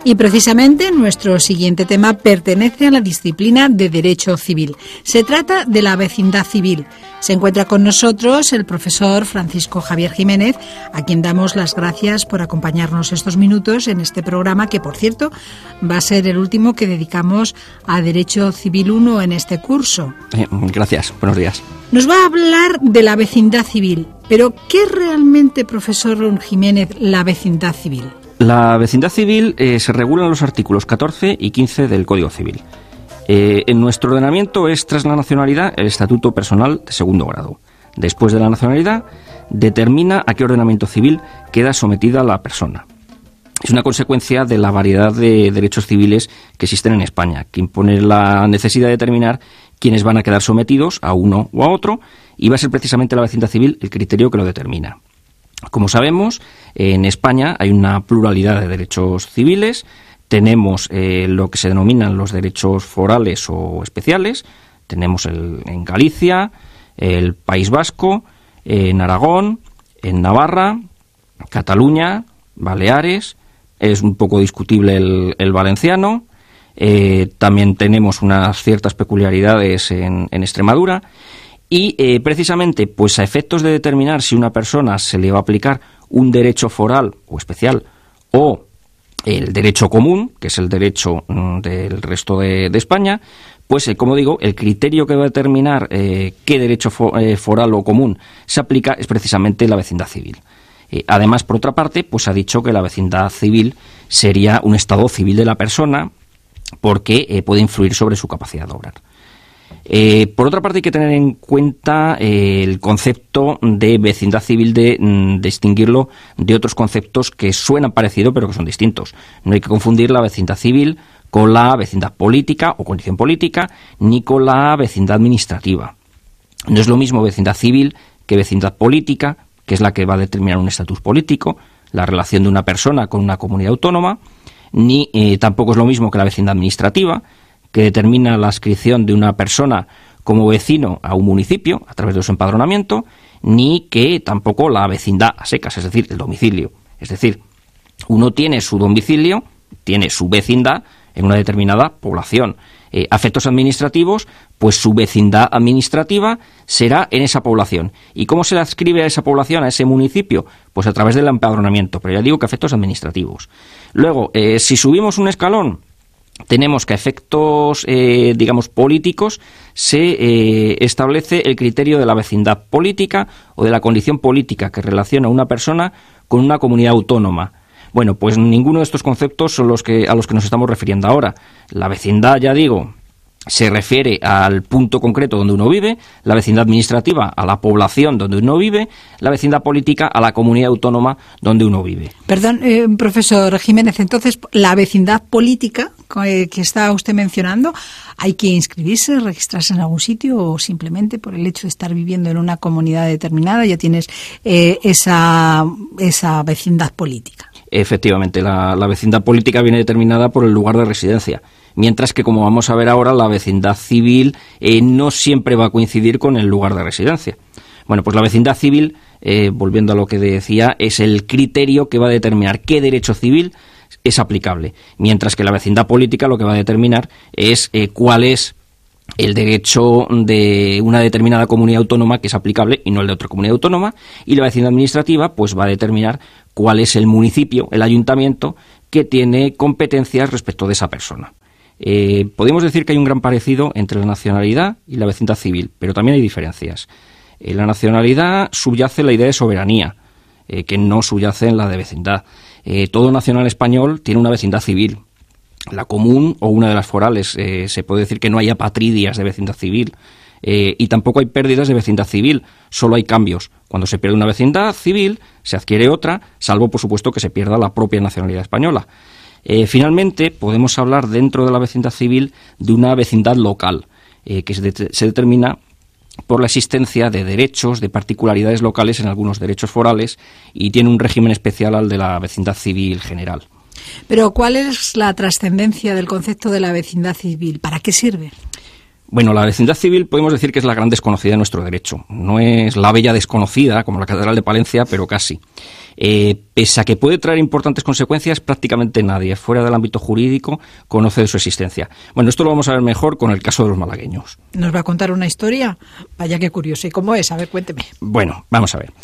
Y precisamente nuestro siguiente tema pertenece a la disciplina de Derecho Civil. Se trata de la vecindad civil. Se encuentra con nosotros el profesor Francisco Javier Jiménez, a quien damos las gracias por acompañarnos estos minutos en este programa, que por cierto va a ser el último que dedicamos a Derecho Civil 1 en este curso. Gracias, buenos días. Nos va a hablar de la vecindad civil, pero ¿qué es realmente, profesor Jiménez, la vecindad civil? La vecindad civil se regula en los artículos 14 y 15 del Código Civil. En nuestro ordenamiento es, tras la nacionalidad, el estatuto personal de segundo grado. Después de la nacionalidad, determina a qué ordenamiento civil queda sometida la persona. Es una consecuencia de la variedad de derechos civiles que existen en España, que impone la necesidad de determinar quiénes van a quedar sometidos a uno o a otro, y va a ser precisamente la vecindad civil el criterio que lo determina. Como sabemos, en España hay una pluralidad de derechos civiles. Tenemos lo que se denominan los derechos forales o especiales. Tenemos en Galicia, el País Vasco, en Aragón, en Navarra, Cataluña, Baleares. Es un poco discutible el valenciano. También tenemos unas ciertas peculiaridades en Extremadura. Y precisamente, pues a efectos de determinar si a una persona se le va a aplicar un derecho foral o especial o el derecho común, que es el derecho del resto de España, pues como digo, el criterio que va a determinar qué derecho foral o común se aplica es precisamente la vecindad civil. Además, por otra parte, pues ha dicho que la vecindad civil sería un estado civil de la persona porque puede influir sobre su capacidad de obrar. Por otra parte, hay que tener en cuenta el concepto de vecindad civil, de distinguirlo de otros conceptos que suenan parecidos pero que son distintos. No hay que confundir la vecindad civil con la vecindad política o condición política, ni con la vecindad administrativa. No es lo mismo vecindad civil que vecindad política, que es la que va a determinar un estatus político, la relación de una persona con una comunidad autónoma, ni tampoco es lo mismo que la vecindad administrativa, que determina la adscripción de una persona como vecino a un municipio a través de su empadronamiento, ni que tampoco la vecindad a secas, es decir, el domicilio. Es decir, uno tiene su domicilio, tiene su vecindad en una determinada población. A efectos administrativos, pues su vecindad administrativa será en esa población. ¿Y cómo se le adscribe a esa población, a ese municipio? Pues a través del empadronamiento, pero ya digo que a efectos administrativos. Luego, si subimos un escalón, tenemos que a efectos, políticos, se establece el criterio de la vecindad política o de la condición política que relaciona a una persona con una comunidad autónoma. Bueno, pues ninguno de estos conceptos son a los que nos estamos refiriendo ahora. La vecindad, ya digo, se refiere al punto concreto donde uno vive, la vecindad administrativa a la población donde uno vive, la vecindad política a la comunidad autónoma donde uno vive. Perdón, profesor Jiménez, entonces la vecindad política que está usted mencionando, ¿hay que inscribirse, registrarse en algún sitio o simplemente por el hecho de estar viviendo en una comunidad determinada ya tienes esa vecindad política? Efectivamente, la vecindad política viene determinada por el lugar de residencia, mientras que, como vamos a ver ahora, la vecindad civil no siempre va a coincidir con el lugar de residencia. Bueno, pues la vecindad civil, volviendo a lo que decía, es el criterio que va a determinar qué derecho civil es aplicable, mientras que la vecindad política lo que va a determinar es cuál es el derecho de una determinada comunidad autónoma que es aplicable y no el de otra comunidad autónoma, y la vecindad administrativa pues va a determinar cuál es el municipio, el ayuntamiento, que tiene competencias respecto de esa persona. Podemos decir que hay un gran parecido entre la nacionalidad y la vecindad civil, pero también hay diferencias. En la nacionalidad subyace la idea de soberanía, que no subyace en la de vecindad. Todo nacional español tiene una vecindad civil. La común o una de las forales, se puede decir que no hay apatridias de vecindad civil, y tampoco hay pérdidas de vecindad civil, solo hay cambios. Cuando se pierde una vecindad civil, se adquiere otra, salvo por supuesto que se pierda la propia nacionalidad española. Finalmente, podemos hablar dentro de la vecindad civil de una vecindad local, que se determina por la existencia de derechos, de particularidades locales en algunos derechos forales, y tiene un régimen especial al de la vecindad civil general. Pero ¿cuál es la trascendencia del concepto de la vecindad civil? ¿Para qué sirve? Bueno, la vecindad civil podemos decir que es la gran desconocida de nuestro derecho. No es la bella desconocida, como la Catedral de Palencia, pero casi. Pese a que puede traer importantes consecuencias, prácticamente nadie, fuera del ámbito jurídico, conoce de su existencia. Bueno, esto lo vamos a ver mejor con el caso de los malagueños. ¿Nos va a contar una historia? Vaya, qué curioso. ¿Y cómo es? A ver, cuénteme. Bueno, vamos a ver.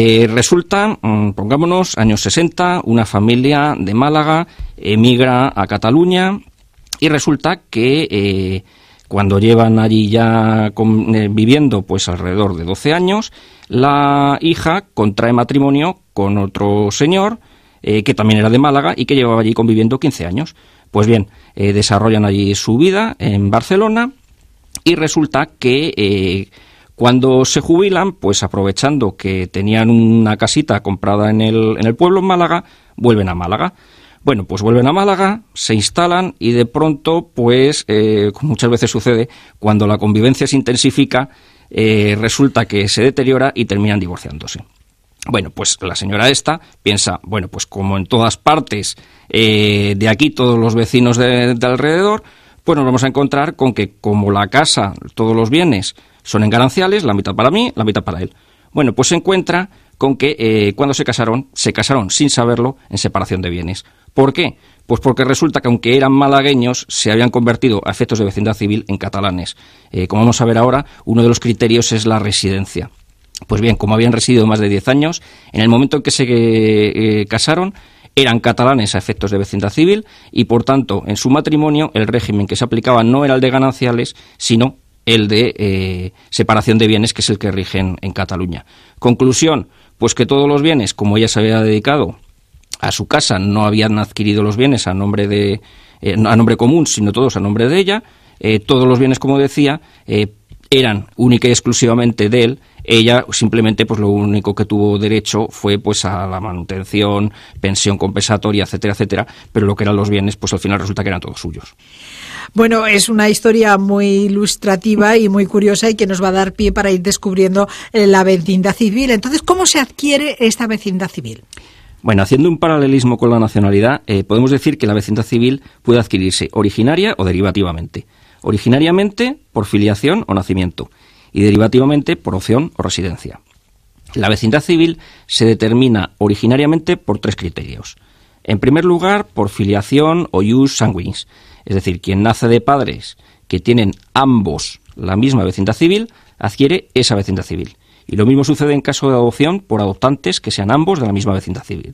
Resulta, pongámonos, años 60, una familia de Málaga emigra a Cataluña y resulta que cuando llevan allí ya viviendo pues alrededor de 12 años, la hija contrae matrimonio con otro señor que también era de Málaga y que llevaba allí conviviendo 15 años. Pues bien, desarrollan allí su vida en Barcelona y resulta que cuando se jubilan, pues aprovechando que tenían una casita comprada en el pueblo, en Málaga, vuelven a Málaga. Bueno, pues vuelven a Málaga, se instalan y de pronto, pues, como muchas veces sucede, cuando la convivencia se intensifica, resulta que se deteriora y terminan divorciándose. Bueno, pues la señora esta piensa, bueno, pues como en todas partes de aquí, todos los vecinos de alrededor, pues nos vamos a encontrar con que como la casa, todos los bienes son en gananciales, la mitad para mí, la mitad para él. Bueno, pues se encuentra con que cuando se casaron sin saberlo en separación de bienes. ¿Por qué? Pues porque resulta que aunque eran malagueños, se habían convertido a efectos de vecindad civil en catalanes. Como vamos a ver ahora, uno de los criterios es la residencia. Pues bien, como habían residido más de 10 años, en el momento en que se casaron, eran catalanes a efectos de vecindad civil y, por tanto, en su matrimonio, el régimen que se aplicaba no era el de gananciales, sino el de separación de bienes, que es el que rige en Cataluña. Conclusión, pues que todos los bienes, como ella se había dedicado a su casa, no habían adquirido los bienes a nombre común, sino todos a nombre de ella. Todos los bienes, como decía, eran única y exclusivamente de él. Ella simplemente, pues lo único que tuvo derecho fue pues a la manutención, pensión compensatoria, etcétera, etcétera, pero lo que eran los bienes, pues al final resulta que eran todos suyos. Bueno, es una historia muy ilustrativa y muy curiosa y que nos va a dar pie para ir descubriendo la vecindad civil. Entonces, ¿cómo se adquiere esta vecindad civil? Bueno, haciendo un paralelismo con la nacionalidad, podemos decir que la vecindad civil puede adquirirse originaria o derivativamente. Originariamente por filiación o nacimiento y derivativamente por opción o residencia. La vecindad civil se determina originariamente por 3 criterios. En primer lugar, por filiación o ius sanguinis, es decir, quien nace de padres que tienen ambos la misma vecindad civil, adquiere esa vecindad civil. Y lo mismo sucede en caso de adopción por adoptantes que sean ambos de la misma vecindad civil.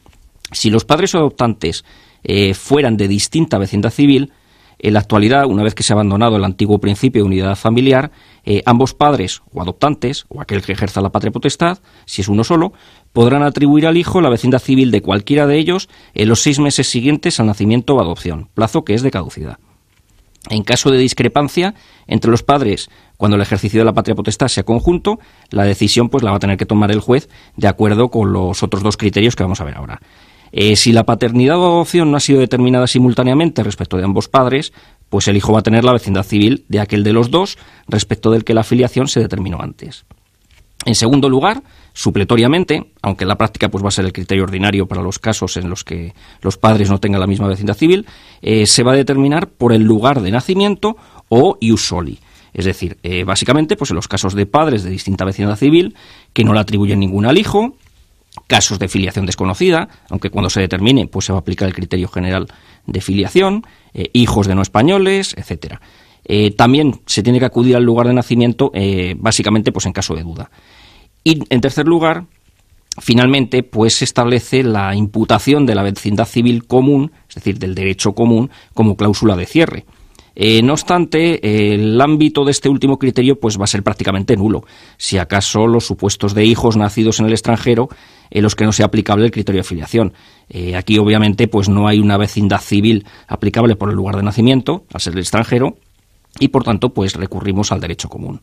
Si los padres o adoptantes fueran de distinta vecindad civil, en la actualidad, una vez que se ha abandonado el antiguo principio de unidad familiar, ambos padres o adoptantes, o aquel que ejerza la patria potestad, si es uno solo, podrán atribuir al hijo la vecindad civil de cualquiera de ellos en los 6 meses siguientes al nacimiento o adopción, plazo que es de caducidad. En caso de discrepancia entre los padres, cuando el ejercicio de la patria potestad sea conjunto, la decisión pues la va a tener que tomar el juez de acuerdo con los otros 2 criterios que vamos a ver ahora. Si la paternidad o adopción no ha sido determinada simultáneamente respecto de ambos padres, pues el hijo va a tener la vecindad civil de aquel de los 2 respecto del que la filiación se determinó antes. En segundo lugar, supletoriamente, aunque en la práctica pues va a ser el criterio ordinario para los casos en los que los padres no tengan la misma vecindad civil, se va a determinar por el lugar de nacimiento o ius soli. Es decir, básicamente pues en los casos de padres de distinta vecindad civil que no le atribuyen ninguna al hijo, casos de filiación desconocida, aunque cuando se determine pues se va a aplicar el criterio general de filiación, hijos de no españoles, etcétera. También se tiene que acudir al lugar de nacimiento, básicamente pues en caso de duda. Y en tercer lugar, finalmente, pues se establece la imputación de la vecindad civil común, es decir, del derecho común, como cláusula de cierre. No obstante, el ámbito de este último criterio pues va a ser prácticamente nulo, si acaso los supuestos de hijos nacidos en el extranjero en los que no sea aplicable el criterio de filiación. Aquí obviamente pues no hay una vecindad civil aplicable por el lugar de nacimiento, al ser el extranjero, y por tanto pues recurrimos al derecho común.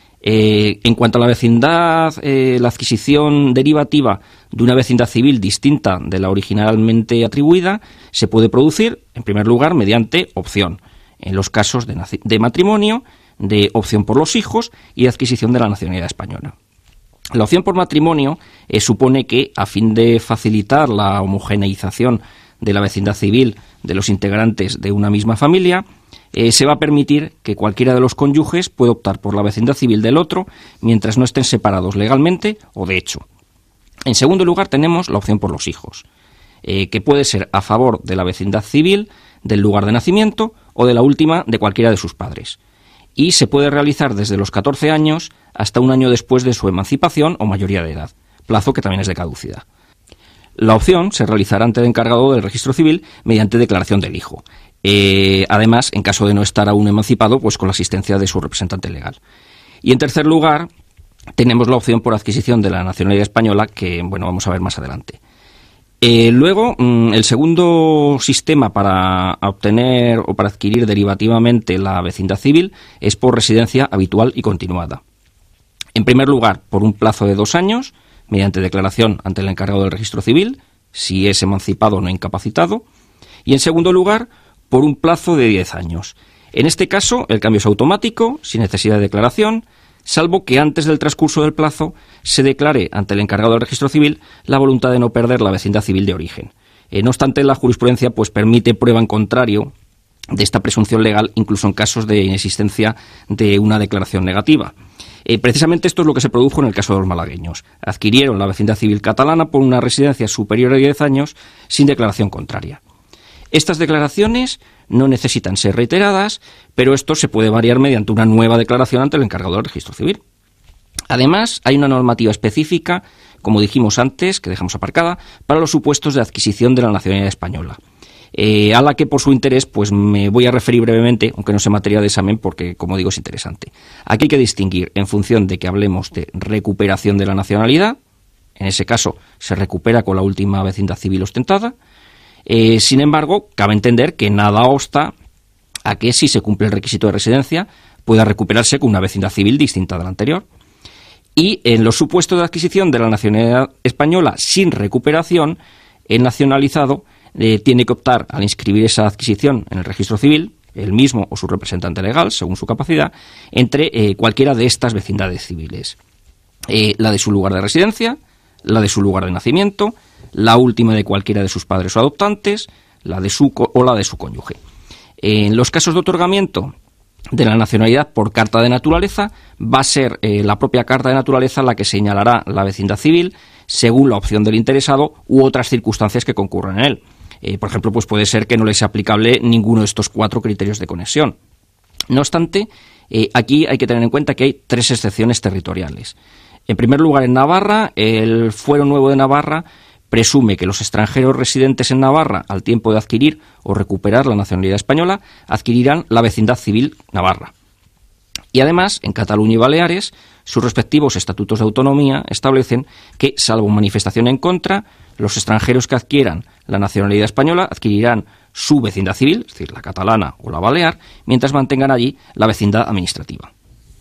En cuanto a la vecindad, la adquisición derivativa de una vecindad civil distinta de la originalmente atribuida se puede producir, en primer lugar, mediante opción, en los casos de matrimonio, de opción por los hijos y de adquisición de la nacionalidad española. La opción por matrimonio supone que, a fin de facilitar la homogeneización de la vecindad civil de los integrantes de una misma familia, se va a permitir que cualquiera de los cónyuges pueda optar por la vecindad civil del otro mientras no estén separados legalmente o de hecho. En segundo lugar tenemos la opción por los hijos, que puede ser a favor de la vecindad civil del lugar de nacimiento o de la última de cualquiera de sus padres. Y se puede realizar desde los 14 años hasta un año después de su emancipación o mayoría de edad, plazo que también es de caducidad. La opción se realizará ante el encargado del registro civil mediante declaración del hijo. Además, en caso de no estar aún emancipado, pues con la asistencia de su representante legal. Y en tercer lugar, tenemos la opción por adquisición de la nacionalidad española, que vamos a ver más adelante. Luego, el segundo sistema para obtener o para adquirir derivativamente la vecindad civil es por residencia habitual y continuada. En primer lugar, por un plazo de 2 años, mediante declaración ante el encargado del registro civil, si es emancipado o no incapacitado. Y en segundo lugar, por un plazo de 10 años. En este caso, el cambio es automático, sin necesidad de declaración, salvo que antes del transcurso del plazo se declare ante el encargado del registro civil la voluntad de no perder la vecindad civil de origen. No obstante, la jurisprudencia permite prueba en contrario de esta presunción legal, incluso en casos de inexistencia de una declaración negativa. Precisamente esto es lo que se produjo en el caso de los malagueños. Adquirieron la vecindad civil catalana por una residencia superior a 10 años sin declaración contraria. Estas declaraciones no necesitan ser reiteradas, pero esto se puede variar mediante una nueva declaración ante el encargado del registro civil. Además, hay una normativa específica, como dijimos antes, que dejamos aparcada, para los supuestos de adquisición de la nacionalidad española. A la que por su interés me voy a referir brevemente, aunque no sea materia de examen, porque como digo es interesante. Aquí hay que distinguir en función de que hablemos de recuperación de la nacionalidad, en ese caso se recupera con la última vecindad civil ostentada. Sin embargo, cabe entender que nada obsta a que, si se cumple el requisito de residencia, pueda recuperarse con una vecindad civil distinta de la anterior. Y en los supuestos de adquisición de la nacionalidad española sin recuperación, el nacionalizado tiene que optar, al inscribir esa adquisición en el registro civil, él mismo o su representante legal, según su capacidad, entre cualquiera de estas vecindades civiles. La de su lugar de residencia, la de su lugar de nacimiento, la última de cualquiera de sus padres o adoptantes, la de su cónyuge. En los casos de otorgamiento de la nacionalidad por carta de naturaleza, va a ser la propia carta de naturaleza la que señalará la vecindad civil según la opción del interesado u otras circunstancias que concurran en él. Por ejemplo, puede ser que no le sea aplicable ninguno de estos 4 criterios de conexión. No obstante, aquí hay que tener en cuenta que hay 3 excepciones territoriales. En primer lugar, en Navarra, el Fuero Nuevo de Navarra presume que los extranjeros residentes en Navarra, al tiempo de adquirir o recuperar la nacionalidad española, adquirirán la vecindad civil navarra. Y además, en Cataluña y Baleares, sus respectivos estatutos de autonomía establecen que, salvo manifestación en contra, los extranjeros que adquieran la nacionalidad española adquirirán su vecindad civil, es decir, la catalana o la balear, mientras mantengan allí la vecindad administrativa.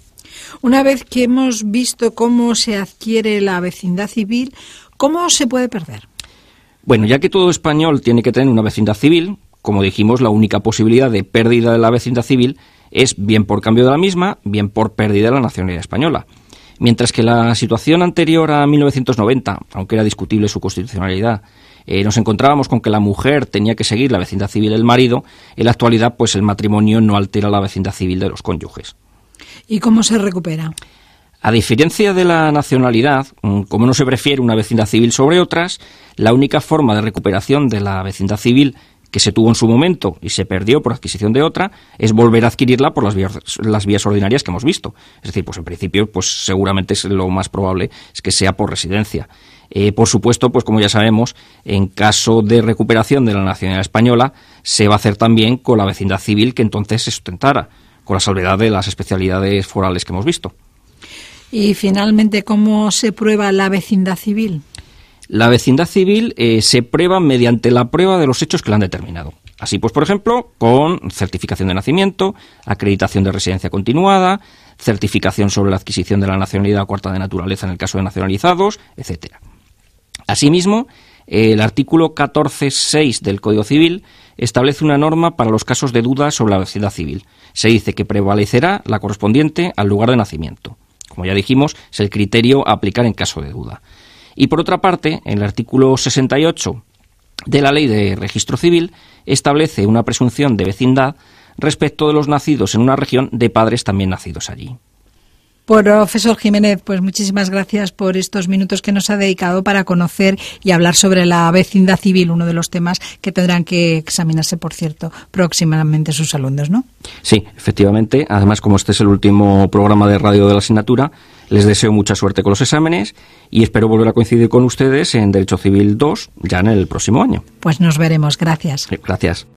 Una vez que hemos visto cómo se adquiere la vecindad civil, ¿cómo se puede perder? Bueno, ya que todo español tiene que tener una vecindad civil, como dijimos, la única posibilidad de pérdida de la vecindad civil es bien por cambio de la misma, bien por pérdida de la nacionalidad española. Mientras que la situación anterior a 1990, aunque era discutible su constitucionalidad, nos encontrábamos con que la mujer tenía que seguir la vecindad civil del marido, en la actualidad el matrimonio no altera la vecindad civil de los cónyuges. ¿Y cómo se recupera? A diferencia de la nacionalidad, como no se prefiere una vecindad civil sobre otras, la única forma de recuperación de la vecindad civil que se tuvo en su momento y se perdió por adquisición de otra, es volver a adquirirla por las vías ordinarias que hemos visto. Es decir, en principio, seguramente lo más probable es que sea por residencia. Por supuesto, como ya sabemos, en caso de recuperación de la nacionalidad española, se va a hacer también con la vecindad civil que entonces se ostentara, con la salvedad de las especialidades forales que hemos visto. Y finalmente, ¿cómo se prueba la vecindad civil? La vecindad civil se prueba mediante la prueba de los hechos que la han determinado. Así por ejemplo, con certificación de nacimiento, acreditación de residencia continuada, certificación sobre la adquisición de la nacionalidad o carta de naturaleza en el caso de nacionalizados, etc. Asimismo, el artículo 14.6 del Código Civil establece una norma para los casos de duda sobre la vecindad civil. Se dice que prevalecerá la correspondiente al lugar de nacimiento. Como ya dijimos, es el criterio a aplicar en caso de duda. Y por otra parte, en el artículo 68 de la Ley de Registro Civil establece una presunción de vecindad respecto de los nacidos en una región de padres también nacidos allí. Profesor Jiménez, pues muchísimas gracias por estos minutos que nos ha dedicado para conocer y hablar sobre la vecindad civil, uno de los temas que tendrán que examinarse, por cierto, próximamente sus alumnos, ¿no? Sí, efectivamente. Además, como este es el último programa de radio de la asignatura, les deseo mucha suerte con los exámenes y espero volver a coincidir con ustedes en Derecho Civil 2 ya en el próximo año. Pues nos veremos. Gracias. Gracias.